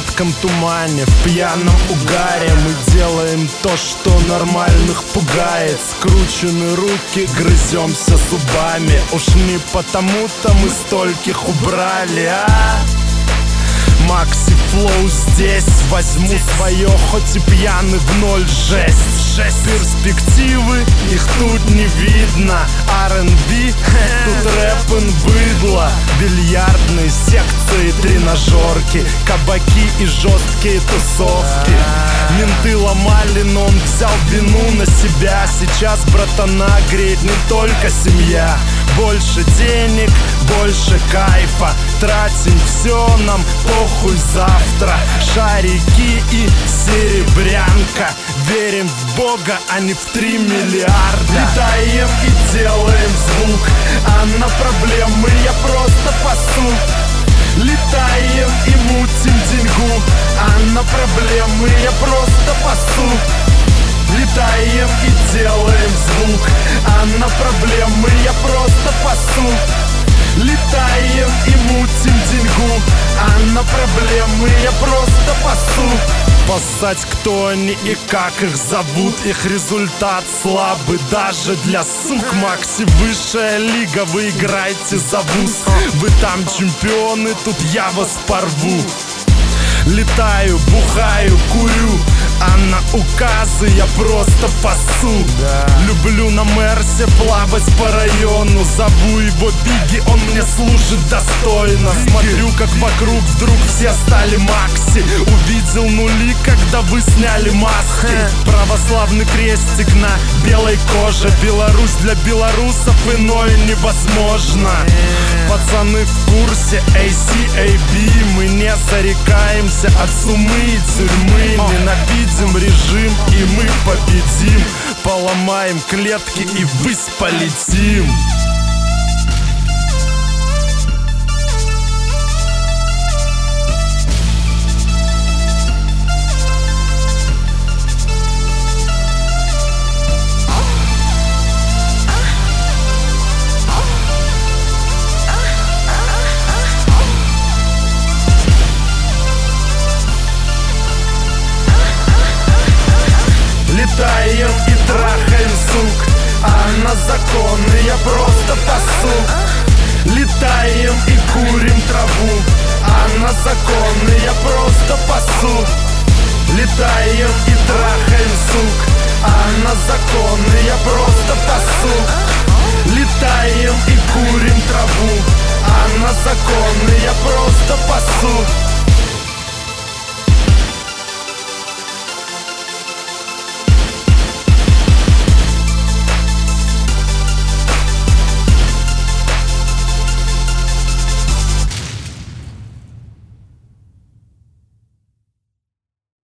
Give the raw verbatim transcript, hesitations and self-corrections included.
сладком тумане, в пьяном угаре мы делаем то, что нормальных пугает. Скручены руки, грыземся зубами. Уж не потому-то мы стольких убрали, а? Макси Флоу здесь, возьму свое, хоть и пьяный в ноль. Жесть, жесть, перспективы, их тут не видно. ар энд би, тут рэп и быдло. Бильярдные секции, тренажерки, кабаки и жесткие тусовки. Менты ломали, но он взял вину на себя. Сейчас братана греет не только семья. Больше денег, больше кайфа. Тратим все, нам похуй завтра. Шарики и серебрянка. Верим в Бога, а не в три миллиарда. Летаем и делаем звук, а на проблемы я просто пасу. Летаем и мутим деньгу, а на проблемы я просто пасу. Летаем и делаем звук, а на проблемы я просто пасу. Летаем и мутим деньгу, а на проблемы я просто пасу. Поссать, кто они и как их зовут. Их результат слабый даже для сук. Макси высшая лига, вы играете за вуз. Вы там чемпионы, тут я вас порву. Летаю, бухаю, курю, а на указы я просто пасу. Да. Люблю на Мерсе плавать по району. Зову его Бигги, он мне служит достойно. Смотрю, как вокруг вдруг все стали Макси. Увидел нули, когда вы сняли маски. Православный крестик на белой коже. Беларусь для белорусов иное невозможно. Пацаны в курсе, эй си эй би. Мы не зарекаемся от сумы и тюрьмы. Ненавидим режим, и мы победим. Поломаем клетки и ввысь полетим. Летаем и трахаем сук, а на законы я просто пасу. Летаем и курим траву, а на законы я просто пасу. Летаем и трахаем сук, а на законы я просто пасу. Летаем